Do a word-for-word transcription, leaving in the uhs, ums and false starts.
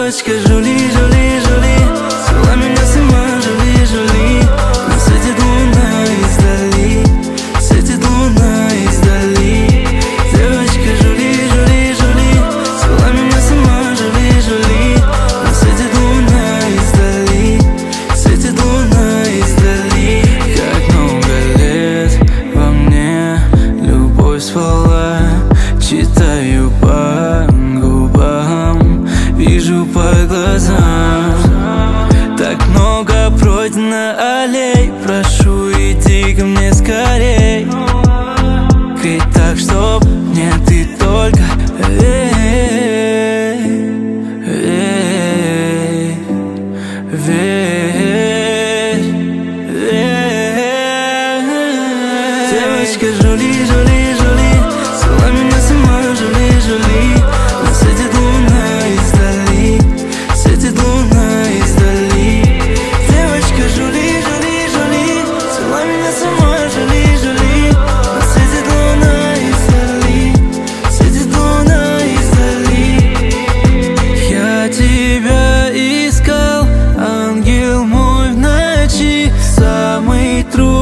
Девочка Жули, Жули, Жули, свела меня с ума, Жули, Жули. Но светит луна издали, светит луна издали. Девочка Жули, Жули, Жули, свела меня с ума, Жули, Жули. Но светит луна издали, светит луна издали. Как много лет во мне любовь спала, читаю по губам, вижу по глазам. Так много пройдено аллей, прошу, иди ко мне скорей. Крей так, чтоб мне ты только верь, верь, верь, верь. Девочка Жули, Жули, Жули, свела меня с ума, Жули, Жули. Но светит луна издали, светит луна издали. Девочка Жули, Жули, Жули, свела меня с ума, Жули, Жули. Но светит луна издали, светит луна издали. Я тебя искал, ангел мой, в ночи, самый трудный